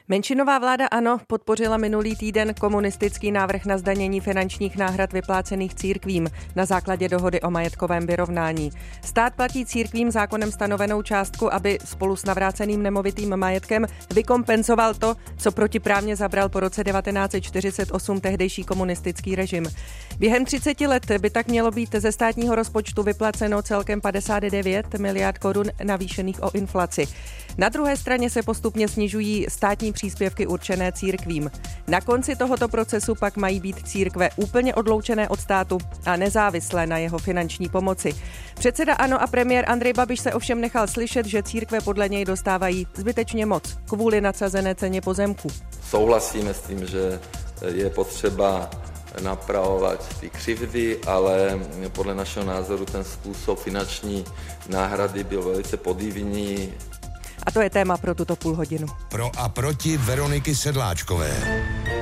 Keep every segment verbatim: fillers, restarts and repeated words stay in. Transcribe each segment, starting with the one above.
Menšinová vláda ANO podpořila minulý týden komunistický návrh na zdanění finančních náhrad vyplácených církvím na základě dohody o majetkovém vyrovnání. Stát platí církvím zákonem stanovenou částku, aby spolu s navráceným nemovitým majetkem vykompenzoval to, co protiprávně zabral po roce devatenáct set čtyřicet osm tehdejší komunistický režim. Během třiceti let by tak mělo být ze státního rozpočtu vyplaceno celkem padesát devět miliard korun navýšených o inflaci. Na druhé straně se postupně snižují státní příspěvky určené církvím. Na konci tohoto procesu pak mají být církve úplně odloučené od státu a nezávislé na jeho finanční pomoci. Předseda ANO a premiér Andrej Babiš se ovšem nechal slyšet, že církve podle něj dostávají zbytečně moc kvůli nadsazené ceně pozemků. Souhlasíme s tím, že je potřeba napravovat ty křivdy, ale podle našeho názoru ten způsob finanční náhrady byl velice podivný. A to je téma pro tuto půl hodinu. Pro a proti Veroniky Sedláčkové.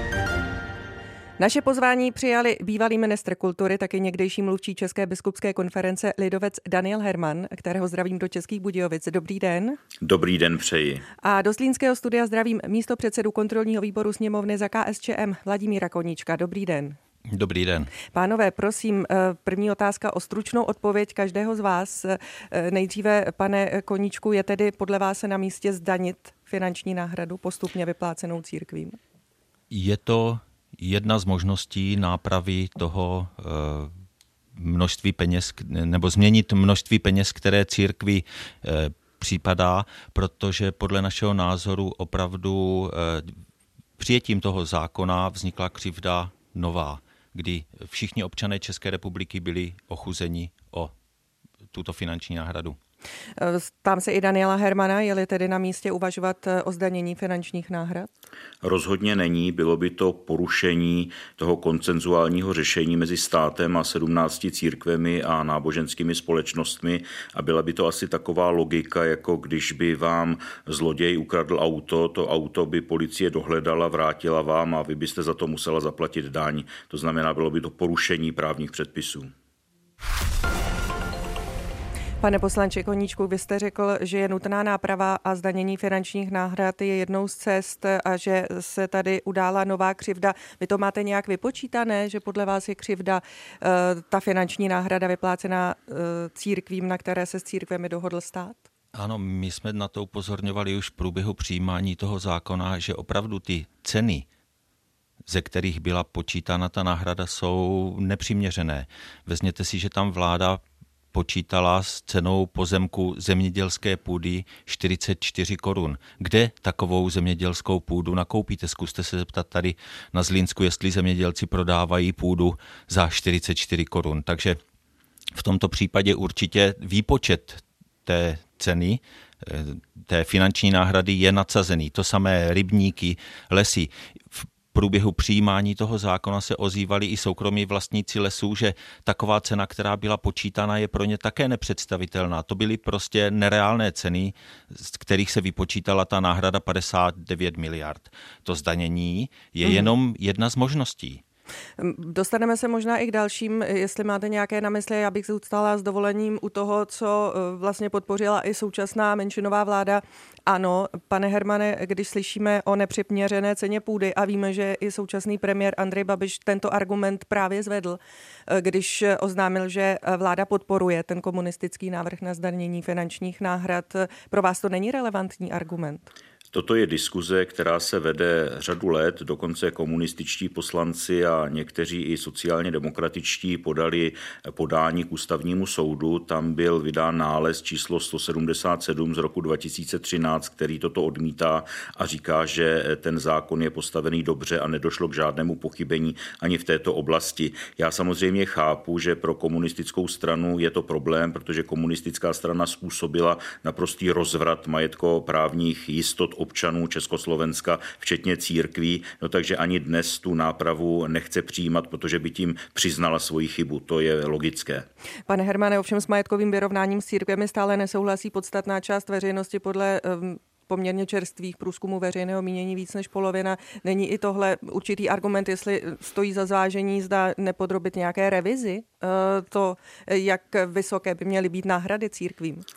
Naše pozvání přijali bývalý ministr kultury, taky někdejší mluvčí České biskupské konference lidovec Daniel Herman, kterého zdravím do Českých Budějovic. Dobrý den. Dobrý den přeji. A do Zlínského studia zdravím místopředsedu kontrolního výboru sněmovny za K S Č M Vladimíra Koníčka. Dobrý den. Dobrý den. Pánové, prosím, první otázka o stručnou odpověď každého z vás. Nejdříve, pane Koníčku, je tedy podle vás na místě zdanit finanční náhradu postupně vyplácenou církvím? Je to jedna z možností nápravy toho množství peněz, nebo změnit množství peněz, které církvi připadá, protože podle našeho názoru opravdu přijetím toho zákona vznikla křivda nová, kdy všichni občané České republiky byli ochuzeni o tuto finanční náhradu. Tam se i Daniela Hermana, je-li tedy na místě uvažovat o zdanění finančních náhrad? Rozhodně není, bylo by to porušení toho konsenzuálního řešení mezi státem a sedmnácti církvemi a náboženskými společnostmi a byla by to asi taková logika, jako když by vám zloděj ukradl auto, to auto by policie dohledala, vrátila vám a vy byste za to musela zaplatit daň. To znamená, bylo by to porušení právních předpisů. Pane poslanče Koníčku, vy jste řekl, že je nutná náprava a zdanění finančních náhrad je jednou z cest a že se tady udála nová křivda. Vy to máte nějak vypočítané, že podle vás je křivda ta finanční náhrada vyplácená církvím, na které se s církvemi dohodl stát? Ano, my jsme na to upozorňovali už v průběhu přijímání toho zákona, že opravdu ty ceny, ze kterých byla počítána ta náhrada, jsou nepřiměřené. Vezměte si, že tam vláda počítala s cenou pozemku zemědělské půdy čtyřicet čtyři korun. Kde takovou zemědělskou půdu nakoupíte? Zkuste se zeptat tady na Zlínsku, jestli zemědělci prodávají půdu za čtyřicet čtyři korun. Takže v tomto případě určitě výpočet té ceny, té finanční náhrady je nadsazený. To samé rybníky, lesy. V průběhu přijímání toho zákona se ozývali i soukromí vlastníci lesů, že taková cena, která byla počítána, je pro ně také nepředstavitelná. To byly prostě nereálné ceny, z kterých se vypočítala ta náhrada padesát devět miliard. To zdanění je jenom jedna z možností. Dostaneme se možná i k dalším, jestli máte nějaké na mysli, já bych zůstala s dovolením u toho, co vlastně podpořila i současná menšinová vláda. Ano, pane Hermane, když slyšíme o nepřiměřené ceně půdy a víme, že i současný premiér Andrej Babiš tento argument právě zvedl, když oznámil, že vláda podporuje ten komunistický návrh na zdanění finančních náhrad. Pro vás to není relevantní argument? Toto je diskuze, která se vede řadu let, dokonce komunističtí poslanci a někteří i sociálně demokratičtí podali podání k ústavnímu soudu. Tam byl vydán nález číslo sto sedmdesát sedm z roku dva tisíce třináct, který toto odmítá a říká, že ten zákon je postavený dobře a nedošlo k žádnému pochybení ani v této oblasti. Já samozřejmě chápu, že pro komunistickou stranu je to problém, protože komunistická strana způsobila naprostý rozvrat majetkoprávních jistot občanů Československa, včetně církví, no takže ani dnes tu nápravu nechce přijímat, protože by tím přiznala svoji chybu. To je logické. Pane Hermane, ovšem s majetkovým vyrovnáním s církvemi stále nesouhlasí podstatná část veřejnosti podle um, poměrně čerstvých průzkumů veřejného mínění víc než polovina. Není i tohle určitý argument, jestli stojí za zvážení, zda nepodrobit nějaké revizi, uh, to, jak vysoké by měly být náhrady církvím?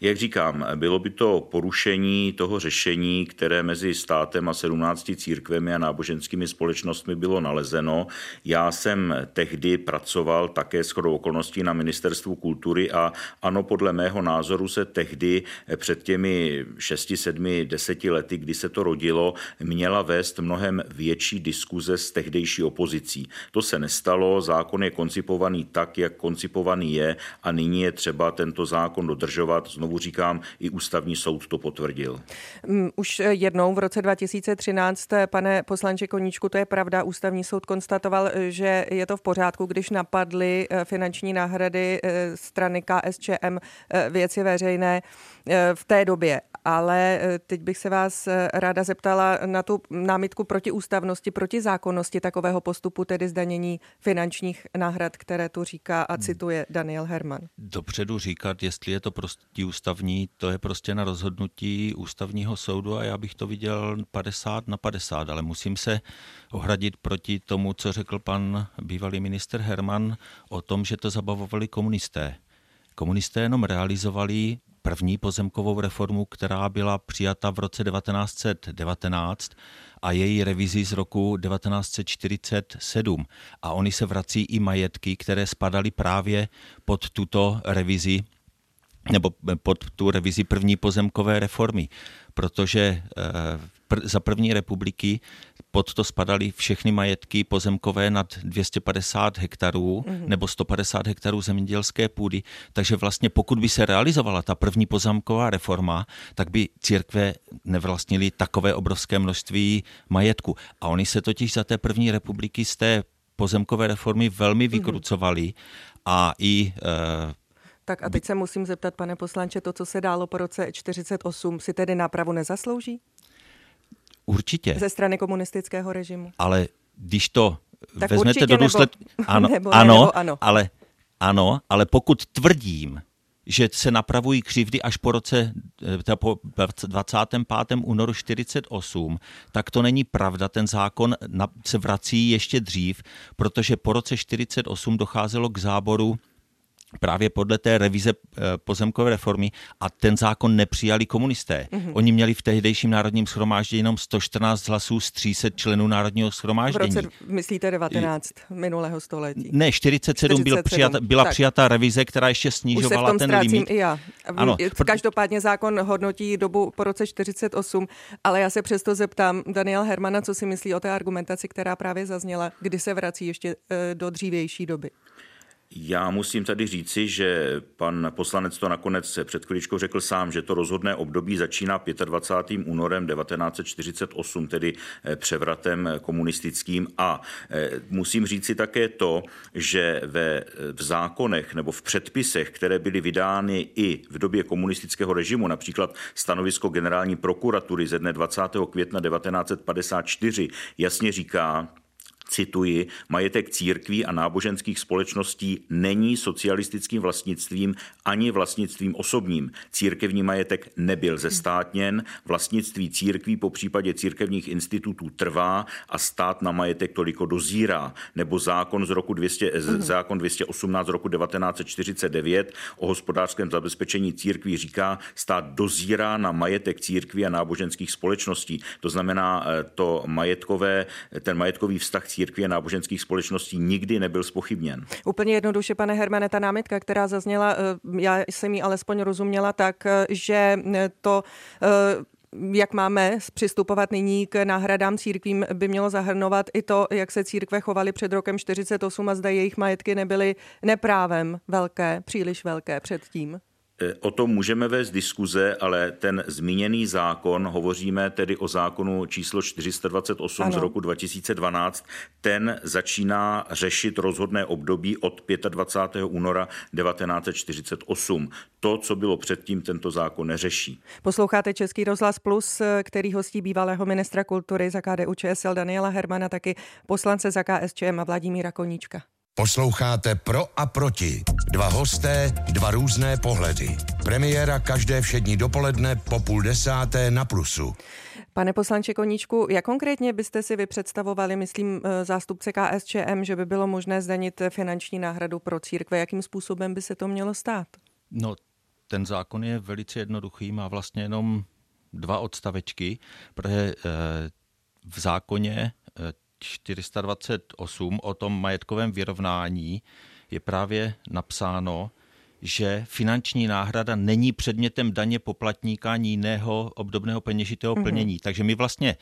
Jak říkám, bylo by to porušení toho řešení, které mezi státem a sedmnácti církvemi a náboženskými společnostmi bylo nalezeno. Já jsem tehdy pracoval také shodou okolností na Ministerstvu kultury a ano, podle mého názoru se tehdy před těmi šesti, sedmi, deseti lety, kdy se to rodilo, měla vést mnohem větší diskuze s tehdejší opozicí. To se nestalo, zákon je koncipovaný tak, jak koncipovaný je a nyní je třeba tento zákon dodržovat. Znovu říkám, i ústavní soud to potvrdil. Už jednou v roce dva tisíce třináct, pane poslanče Koníčku, to je pravda, ústavní soud konstatoval, že je to v pořádku, když napadly finanční náhrady strany K S Č M Věci veřejné v té době. Ale teď bych se vás ráda zeptala na tu námitku proti ústavnosti, proti zákonnosti takového postupu, tedy zdanění finančních náhrad, které tu říká a cituje Daniel Herman. Dopředu říkat, jestli je to protiústavní, to je prostě na rozhodnutí ústavního soudu a já bych to viděl padesát na padesát, ale musím se ohradit proti tomu, co řekl pan bývalý ministr Herman o tom, že to zabavovali komunisté. Komunisté jenom realizovali první pozemkovou reformu, která byla přijata v roce devatenáct set devatenáct a její revizi z roku devatenáct set čtyřicet sedm. A oni se vrací i majetky, které spadaly právě pod tuto revizi nebo pod tu revizi první pozemkové reformy, protože za první republiky pod to spadaly všechny majetky pozemkové nad dvě stě padesát hektarů mm-hmm. nebo sto padesát hektarů zemědělské půdy. Takže vlastně pokud by se realizovala ta první pozemková reforma, tak by církve nevlastnily takové obrovské množství majetku. A oni se totiž za té první republiky z té pozemkové reformy velmi vykrucovali mm-hmm. a i e, Tak a teď se musím zeptat, pane poslanče, to, co se dálo po roce čtyřicet osm, si tedy nápravu nezaslouží? Určitě. Ze strany komunistického režimu. Ale když to tak vezmete do důsledku... Ano, nebo ano, ne, nebo ano. Ale, ano, ale pokud tvrdím, že se napravují křivdy až po roce po dvacátého pátého únoru čtyřicet osm, tak to není pravda. Ten zákon se vrací ještě dřív, protože po roce čtyřicet osm docházelo k záboru právě podle té revize pozemkové reformy a ten zákon nepřijali komunisté. Mm-hmm. Oni měli v tehdejším národním shromáždění jenom sto čtrnáct hlasů z tří set členů národního shromáždění. V roce, myslíte, devatenáct minulého století? Ne, čtyřicet sedm, čtyřicet sedm. Byl přijata, byla tak. přijata revize, která ještě snižovala ten limit. Už se v tom ztrácím i já. Ano. Každopádně zákon hodnotí dobu po roce čtyřicet osm, ale já se přesto zeptám Daniela Hermana, co si myslí o té argumentaci, která právě zazněla, kdy se vrací ještě do dřívější doby. Já musím tady říci, že pan poslanec to nakonec před chvíličkou řekl sám, že to rozhodné období začíná dvacátým pátým únorem devatenáct set čtyřicet osm, tedy převratem komunistickým. A musím říci také to, že ve, v zákonech nebo v předpisech, které byly vydány i v době komunistického režimu, například stanovisko generální prokuratury ze dne dvacátého května devatenáct set padesát čtyři, jasně říká, cituji, majetek církví a náboženských společností není socialistickým vlastnictvím ani vlastnictvím osobním. Církevní majetek nebyl zestátněn, vlastnictví církví po případě církevních institutů trvá a stát na majetek toliko dozírá. Nebo zákon z roku dvě stě, zákon dvě stě osmnáct z roku devatenáct set čtyřicet devět o hospodářském zabezpečení církví říká, stát dozírá na majetek církví a náboženských společností. To znamená, to majetkové, ten majetkový vztah církví a náboženských společností nikdy nebyl zpochybněn. Úplně jednoduše, pane Hermane, ta námitka, která zazněla, já jsem ji alespoň rozuměla tak, že to, jak máme přistupovat nyní k náhradám církvím, by mělo zahrnovat i to, jak se církve chovaly před rokem čtyřicet osm a zda jejich majetky nebyly neprávem velké, příliš velké předtím. O tom můžeme vést diskuze, ale ten zmíněný zákon, hovoříme tedy o zákonu číslo čtyři sta dvacet osm ano. z roku dva tisíce dvanáct, ten začíná řešit rozhodné období od dvacátého pátého února devatenáct set čtyřicet osm. To, co bylo předtím, tento zákon neřeší. Posloucháte Český rozhlas Plus, který hostí bývalého ministra kultury za K D U Č S L Daniela Hermana, taky poslance za K S Č M a Vladimíra Koníčka. Posloucháte Pro a proti. Dva hosté, dva různé pohledy. Premiéra každé všední dopoledne po půl desáté na Plusu. Pane poslanče Koníčku, jak konkrétně byste si vy představovali, myslím zástupce K S Č M, že by bylo možné zdanit finanční náhradu pro církve? Jakým způsobem by se to mělo stát? No, Ten zákon je velice jednoduchý, má vlastně jenom dva odstavečky, protože v zákoně čtyři sta dvacet osm o tom majetkovém vyrovnání je právě napsáno, že finanční náhrada není předmětem daně poplatníka ani jiného obdobného peněžitého plnění. Mm-hmm. Takže my vlastně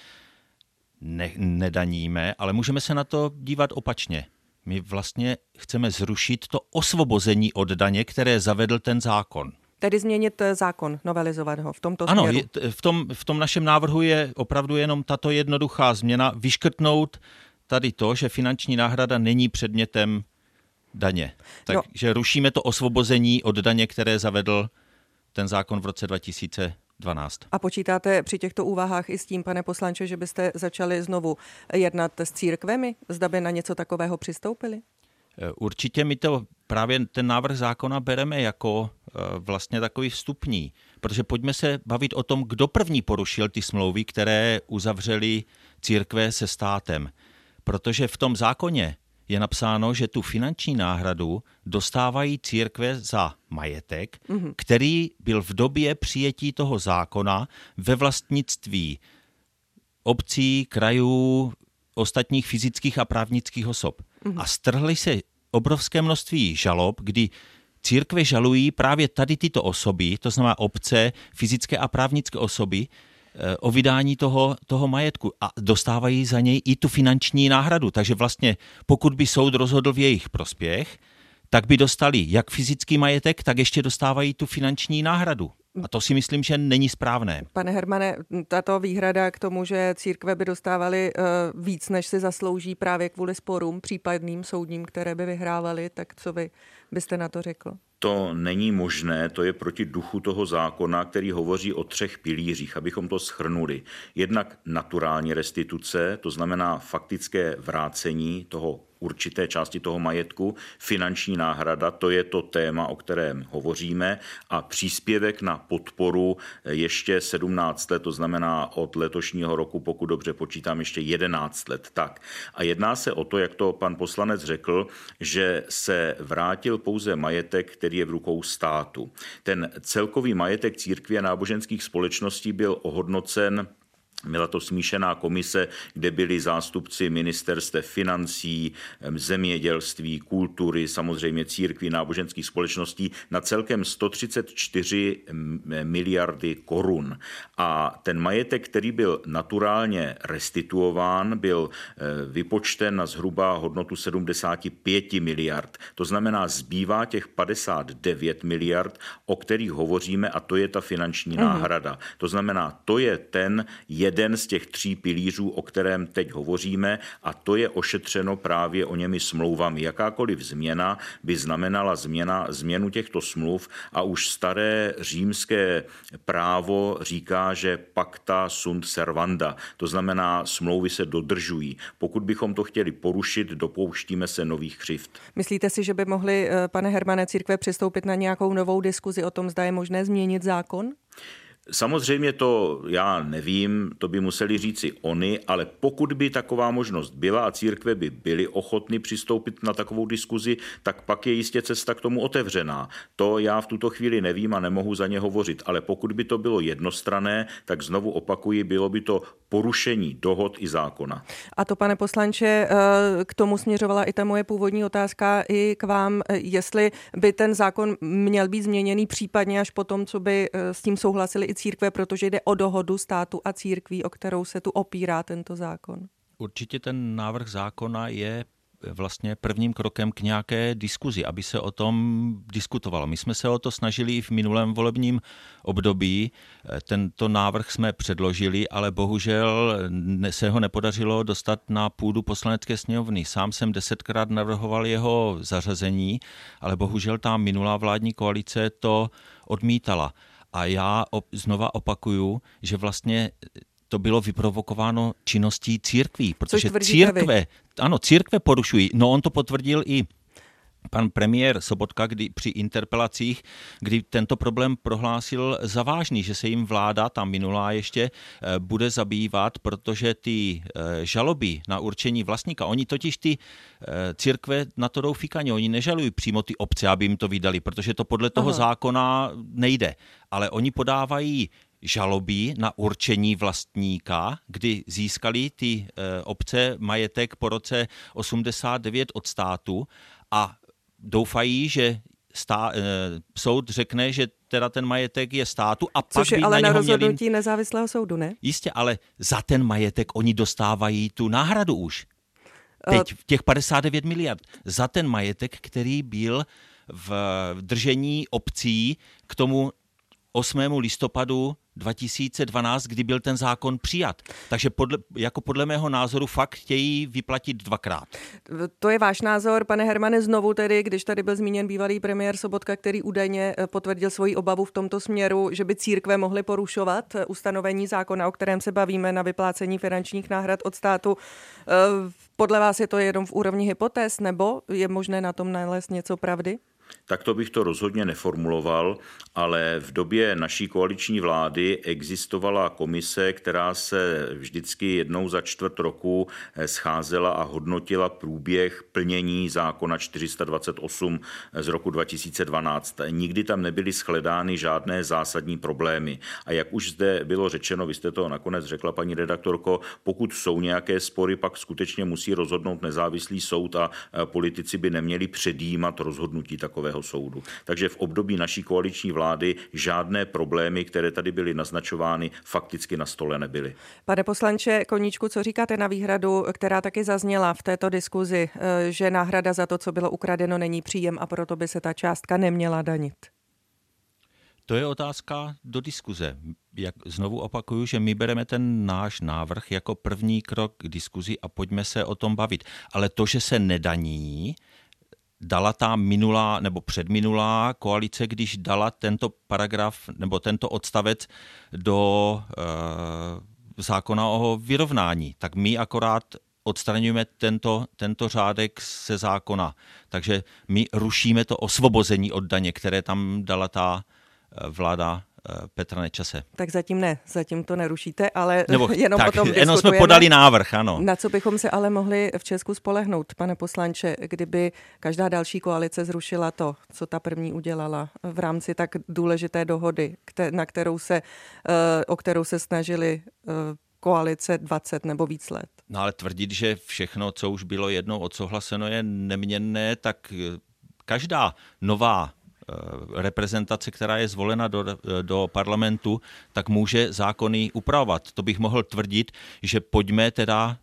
ne, nedaníme, ale můžeme se na to dívat opačně. My vlastně chceme zrušit to osvobození od daně, které zavedl ten zákon. Tedy změnit zákon, novelizovat ho v tomto směru. Ano, je, v, tom, v tom našem návrhu je opravdu jenom tato jednoduchá změna, vyškrtnout tady to, že finanční náhrada není předmětem daně. Takže no. rušíme to osvobození od daně, které zavedl ten zákon v roce dva tisíce dvanáct. A počítáte při těchto úvahách i s tím, pane poslanče, že byste začali znovu jednat s církvemi? Zda by na něco takového přistoupili? Určitě my to právě ten návrh zákona bereme jako vlastně takový vstupní, protože pojďme se bavit o tom, kdo první porušil ty smlouvy, které uzavřely církve se státem. Protože v tom zákoně je napsáno, že tu finanční náhradu dostávají církve za majetek, mm-hmm. který byl v době přijetí toho zákona ve vlastnictví obcí, krajů, ostatních fyzických a právnických osob. Mm-hmm. A strhly se obrovské množství žalob, kdy církve žalují právě tady tyto osoby, to znamená obce, fyzické a právnické osoby, o vydání toho, toho majetku a dostávají za něj i tu finanční náhradu. Takže vlastně pokud by soud rozhodl v jejich prospěch, tak by dostali jak fyzický majetek, tak ještě dostávají tu finanční náhradu. A to si myslím, že není správné. Pane Hermane, tato výhrada k tomu, že církve by dostávaly uh, víc, než si zaslouží právě kvůli sporům případným soudním, které by vyhrávaly, tak co vy byste na to řekl? To není možné, to je proti duchu toho zákona, který hovoří o třech pilířích, abychom to shrnuli. Jednak naturální restituce, to znamená faktické vrácení toho určité části toho majetku, finanční náhrada, to je to téma, o kterém hovoříme, a příspěvek na podporu ještě sedmnáct let, to znamená od letošního roku, pokud dobře počítám, ještě jedenáct let. Tak. A jedná se o to, jak to pan poslanec řekl, že se vrátil pouze majetek, který je v rukou státu. Ten celkový majetek církví a náboženských společností byl ohodnocen. Byla to smíšená komise, kde byli zástupci ministerstev financí, zemědělství, kultury, samozřejmě církví, náboženských společností na celkem sto třicet čtyři miliardy korun. A ten majetek, který byl naturálně restituován, byl vypočten na zhruba hodnotu sedmdesát pět miliard. To znamená, zbývá těch padesát devět miliard, o kterých hovoříme, a to je ta finanční mm. náhrada. To znamená, to je ten jeden z těch tří pilířů, o kterém teď hovoříme, a to je ošetřeno právě o němi smlouvami. Jakákoliv změna by znamenala změna, změnu těchto smluv a už staré římské právo říká, že pacta sunt servanda, to znamená, smlouvy se dodržují. Pokud bychom to chtěli porušit, dopouštíme se nových křivd. Myslíte si, že by mohli, pane Hermane, církve přistoupit na nějakou novou diskuzi o tom, zda je možné změnit zákon? Samozřejmě to já nevím, to by museli říci oni, ale pokud by taková možnost byla a církve by byly ochotny přistoupit na takovou diskuzi, tak pak je jistě cesta k tomu otevřená. To já v tuto chvíli nevím a nemohu za ně hovořit, ale pokud by to bylo jednostranné, tak znovu opakuji, bylo by to porušení dohod i zákona. A to, pane poslanče, k tomu směřovala i ta moje původní otázka i k vám, jestli by ten zákon měl být změněný případně až po tom, co by s tím souhlasili i církve, protože jde o dohodu státu a církví, o kterou se tu opírá tento zákon. Určitě ten návrh zákona je vlastně prvním krokem k nějaké diskuzi, aby se o tom diskutovalo. My jsme se o to snažili i v minulém volebním období. Tento návrh jsme předložili, ale bohužel se ho nepodařilo dostat na půdu Poslanecké sněmovny. Sám jsem desetkrát navrhoval jeho zařazení, ale bohužel ta minulá vládní koalice to odmítala. A já op, znova opakuju, že vlastně to bylo vyprovokováno činností církví, protože církve, ano, církve porušují. No on to potvrdil i pan premiér Sobotka, kdy při interpelacích, kdy tento problém prohlásil za vážný, že se jim vláda, ta minulá ještě, bude zabývat, protože ty žaloby na určení vlastníka, oni totiž ty církve na to jdou fikaně, oni nežalují přímo ty obce, aby jim to vydali, protože to podle toho Aha. zákona nejde, ale oni podávají žaloby na určení vlastníka, kdy získali ty obce majetek po roce osmdesát devět od státu a doufají, že stá, e, soud řekne, že teda ten majetek je státu a Což pak je by ale na, na něho rozhodnutí měli... nezávislého soudu, ne? Jistě, ale za ten majetek oni dostávají tu náhradu už. Teď v těch padesát devět miliard. Za ten majetek, který byl v držení obcí k tomu osmému listopadu dva tisíce dvanáct, kdy byl ten zákon přijat. Takže podle, jako podle mého názoru fakt chtějí vyplatit dvakrát. To je váš názor, pane Hermane, znovu tedy, když tady byl zmíněn bývalý premiér Sobotka, který údajně potvrdil svoji obavu v tomto směru, že by církve mohly porušovat ustanovení zákona, o kterém se bavíme, na vyplácení finančních náhrad od státu. Podle vás je to jenom v úrovni hypotéz, nebo je možné na tom nalézt něco pravdy? Tak to bych to rozhodně neformuloval, ale v době naší koaliční vlády existovala komise, která se vždycky jednou za čtvrt roku scházela a hodnotila průběh plnění zákona čtyři sta dvacet osm z roku dva tisíce dvanáct. Nikdy tam nebyly shledány žádné zásadní problémy. A jak už zde bylo řečeno, vy jste to nakonec řekla, paní redaktorko, pokud jsou nějaké spory, pak skutečně musí rozhodnout nezávislý soud a politici by neměli předjímat rozhodnutí takové soudu. Takže v období naší koaliční vlády žádné problémy, které tady byly naznačovány, fakticky na stole nebyly. Pane poslanče Koníčku, co říkáte na výhradu, která taky zazněla v této diskuzi, že náhrada za to, co bylo ukradeno, není příjem a proto by se ta částka neměla danit? To je otázka do diskuze. Jak znovu opakuju, že my bereme ten náš návrh jako první krok k diskuzi a pojďme se o tom bavit. Ale to, že se nedaní, dala ta minulá nebo předminulá koalice, když dala tento paragraf nebo tento odstavec do e, zákona o vyrovnání. Tak my akorát odstraňujeme tento, tento řádek ze zákona. Takže my rušíme to osvobození od daně, které tam dala ta vláda Petra Nečase. Tak zatím ne, zatím to nerušíte, ale Nebo, jenom tak, potom jenom diskutujeme. jsme podali návrh, ano. Na co bychom se ale mohli v Česku spolehnout, pane poslanče, kdyby každá další koalice zrušila to, co ta první udělala v rámci tak důležité dohody, na kterou se, o kterou se snažili koalice dvacet nebo víc let. No ale tvrdit, že všechno, co už bylo jednou odsouhlaseno, je neměnné, tak každá nová reprezentace, která je zvolena do, do parlamentu, tak může zákony upravovat. To bych mohl tvrdit, že pojďme teda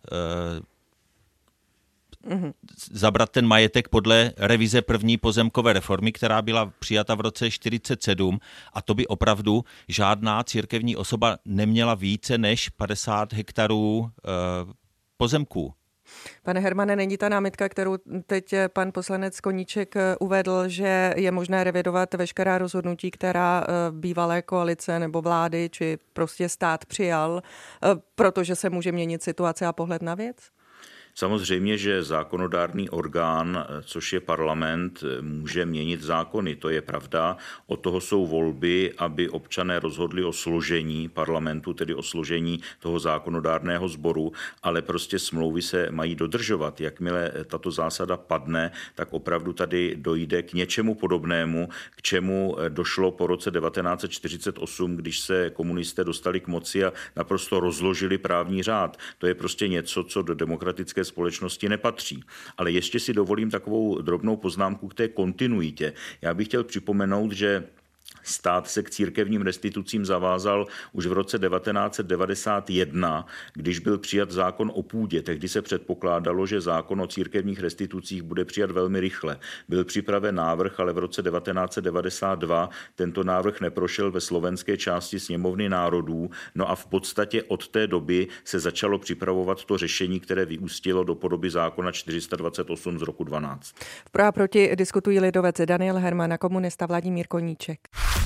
eh, mm-hmm. zabrat ten majetek podle revize první pozemkové reformy, která byla přijata v roce čtyřicet sedm a to by opravdu žádná církevní osoba neměla více než padesát hektarů eh, pozemků. Pane Hermane, není ta námitka, kterou teď pan poslanec Koníček uvedl, že je možné revidovat veškerá rozhodnutí, která bývalé koalice nebo vlády či prostě stát přijal, protože se může měnit situace a pohled na věc? Samozřejmě, že zákonodárný orgán, což je parlament, může měnit zákony, to je pravda. Od toho jsou volby, aby občané rozhodli o složení parlamentu, tedy o složení toho zákonodárného sboru, ale prostě smlouvy se mají dodržovat. Jakmile tato zásada padne, tak opravdu tady dojde k něčemu podobnému, k čemu došlo po roce devatenáct set čtyřicet osm, když se komunisté dostali k moci a naprosto rozložili právní řád. To je prostě něco, co do demokratické společnosti nepatří. Ale ještě si dovolím takovou drobnou poznámku k té kontinuitě. Já bych chtěl připomenout, že stát se k církevním restitucím zavázal už v roce devatenáct set devadesát jedna, když byl přijat zákon o půdě. Tehdy se předpokládalo, že zákon o církevních restitucích bude přijat velmi rychle. Byl připraven návrh, ale v roce devatenáct set devadesát dva tento návrh neprošel ve slovenské části Sněmovny národů, no a v podstatě od té doby se začalo připravovat to řešení, které vyústilo do podoby zákona čtyři sta dvacet osm z roku dvanáct. V pro a proti diskutují lidovec Daniel Herman a komunista Vladimír Koníček.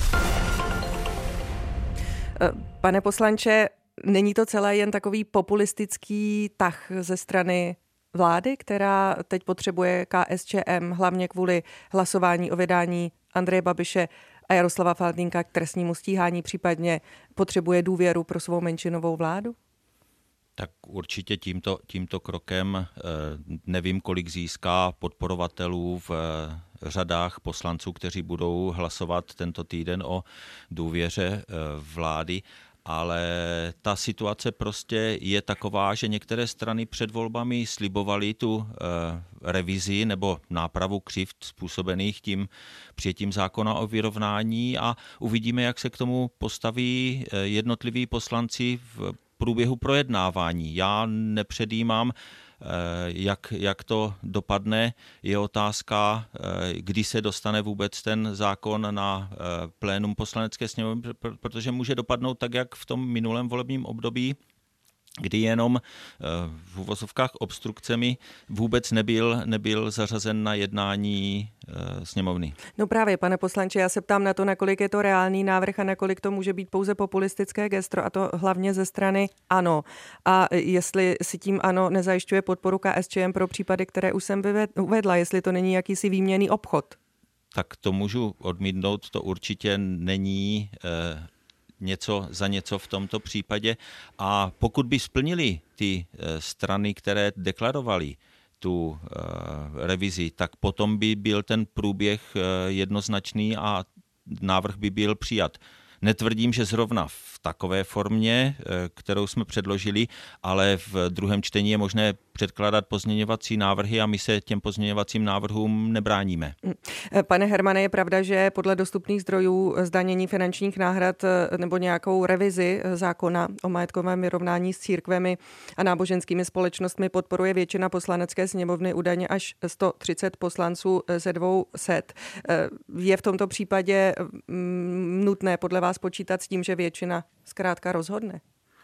Pane poslanče, není to celé jen takový populistický tah ze strany vlády, která teď potřebuje K S Č M hlavně kvůli hlasování o vydání Andreje Babiše a Jaroslava Faltýnka k trestnímu stíhání, případně potřebuje důvěru pro svou menšinovou vládu? Tak určitě tímto, tímto krokem nevím, kolik získá podporovatelů v řadách poslanců, kteří budou hlasovat tento týden o důvěře vlády, ale ta situace prostě je taková, že některé strany před volbami slibovaly tu revizi nebo nápravu křivd způsobených tím přijetím zákona o vyrovnání a uvidíme, jak se k tomu postaví jednotliví poslanci v průběhu projednávání. Já nepředjímám, jak, jak to dopadne. Je otázka, kdy se dostane vůbec ten zákon na plénum Poslanecké sněmovny, protože může dopadnout tak, jak v tom minulém volebním období, kdy jenom v uvozovkách obstrukcemi vůbec nebyl, nebyl zařazen na jednání sněmovny. No právě, pane poslanče, já se ptám na to, nakolik je to reálný návrh a nakolik to může být pouze populistické gestro, a to hlavně ze strany ANO. A jestli si tím ANO nezajišťuje podporu K S Č M pro případy, které už jsem uvedla, jestli to není jakýsi výměnný obchod. Tak to můžu odmítnout, to určitě není eh, něco za něco v tomto případě. A pokud by splnili ty strany, které deklarovaly tu revizi, tak potom by byl ten průběh jednoznačný a návrh by byl přijat. Netvrdím, že zrovna v takové formě, kterou jsme předložili, ale v druhém čtení je možné předkládat pozměňovací návrhy a my se těm pozměňovacím návrhům nebráníme. Pane Hermane, je pravda, že podle dostupných zdrojů zdanění finančních náhrad nebo nějakou revizi zákona o majetkovém vyrovnání s církvemi a náboženskými společnostmi podporuje většina poslanecké sněmovny, údajně až sto třicet poslanců ze dvou set. Je v tomto případě nutné podle vás počítat s tím, že většina zkrátka rozhodne?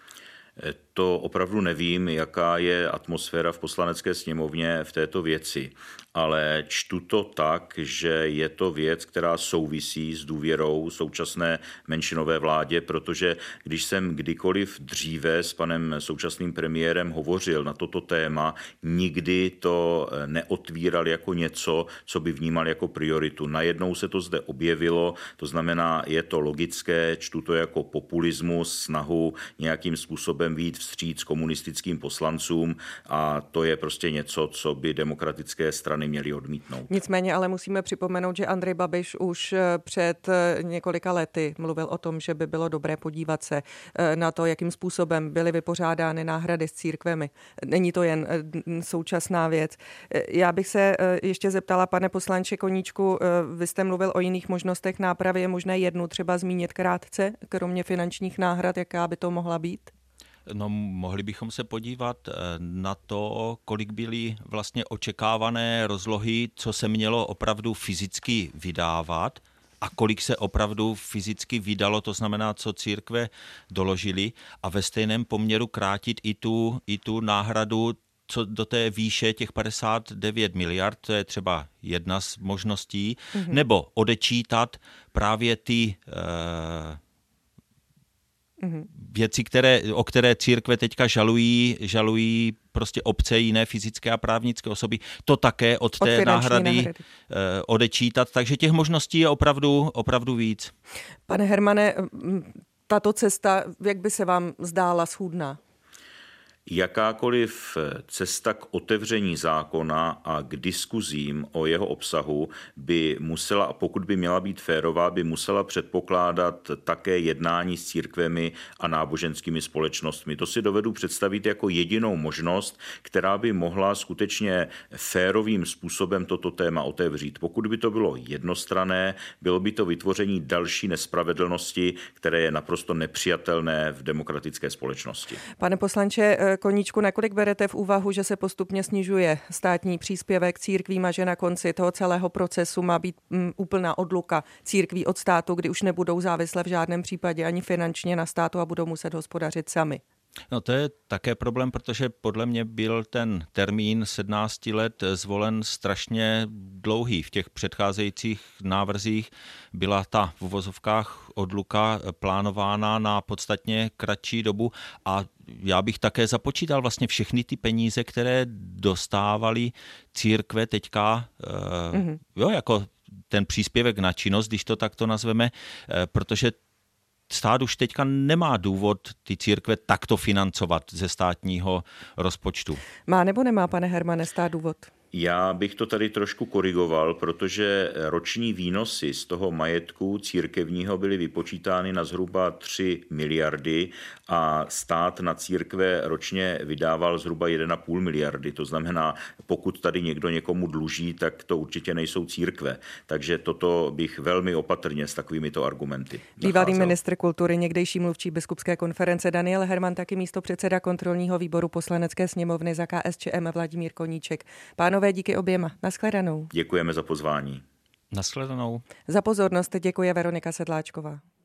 To opravdu nevím, jaká je atmosféra v Poslanecké sněmovně v této věci, ale čtu to tak, že je to věc, která souvisí s důvěrou současné menšinové vládě, protože když jsem kdykoliv dříve s panem současným premiérem hovořil na toto téma, nikdy to neotvíral jako něco, co by vnímal jako prioritu. Najednou se to zde objevilo, to znamená, je to logické, čtu to jako populismus, snahu nějakým způsobem vyjít vstříc komunistickým poslancům a to je prostě něco, co by demokratické strany měly odmítnout. Nicméně ale musíme připomenout, že Andrej Babiš už před několika lety mluvil o tom, že by bylo dobré podívat se na to, jakým způsobem byly vypořádány náhrady s církvemi. Není to jen současná věc. Já bych se ještě zeptala, pane poslanče Koníčku, vy jste mluvil o jiných možnostech nápravy, je možné jednu třeba zmínit krátce, kromě finančních náhrad, jaká by to mohla být? No, mohli bychom se podívat na to, kolik byly vlastně očekávané rozlohy, co se mělo opravdu fyzicky vydávat a kolik se opravdu fyzicky vydalo, to znamená, co církve doložily a ve stejném poměru krátit i tu, i tu náhradu, co do té výše těch padesát devět miliard, to je třeba jedna z možností, mm-hmm. nebo odečítat právě ty eh, věci, které, o které církve teďka žalují, žalují prostě obce, jiné fyzické a právnické osoby, to také od té od náhrady, náhrady odečítat. Takže těch možností je opravdu, opravdu víc. Pane Hermane, tato cesta, jak by se vám zdála schůdná? Jakákoliv cesta k otevření zákona a k diskuzím o jeho obsahu by musela, a pokud by měla být férová, by musela předpokládat také jednání s církvemi a náboženskými společnostmi. To si dovedu představit jako jedinou možnost, která by mohla skutečně férovým způsobem toto téma otevřít. Pokud by to bylo jednostranné, bylo by to vytvoření další nespravedlnosti, které je naprosto nepřijatelné v demokratické společnosti. Pane poslanče Koníčku, nakolik berete v úvahu, že se postupně snižuje státní příspěvek církvím a že na konci toho celého procesu má být m, úplná odluka církví od státu, kdy už nebudou závislé v žádném případě ani finančně na státu a budou muset hospodařit sami? No to je také problém, protože podle mě byl ten termín sedmnáct let zvolen strašně dlouhý. V těch předcházejících návrzích byla ta v uvozovkách odluka plánována na podstatně kratší dobu a já bych také započítal vlastně všechny ty peníze, které dostávaly církve teďka, mm-hmm. jo, jako ten příspěvek na činnost, když to takto nazveme, protože stát už teďka nemá důvod ty církve takto financovat ze státního rozpočtu. Má nebo nemá, pane Hermane, stát důvod? Já bych to tady trošku korigoval, protože roční výnosy z toho majetku církevního byly vypočítány na zhruba tři miliardy a stát na církve ročně vydával zhruba jedna celá pět miliardy. To znamená, pokud tady někdo někomu dluží, tak to určitě nejsou církve. Takže toto bych velmi opatrně s takovýmito argumenty Bývalý ministr kultury, někdejší mluvčí biskupské konference Daniel Herman, taky místopředseda kontrolního výboru Poslanecké sněmovny za K S Č M Vladimír Koníček. Pánové, díky oběma. Naschledanou. Děkujeme za pozvání. Naschledanou. Za pozornost děkuje Veronika Sedláčková.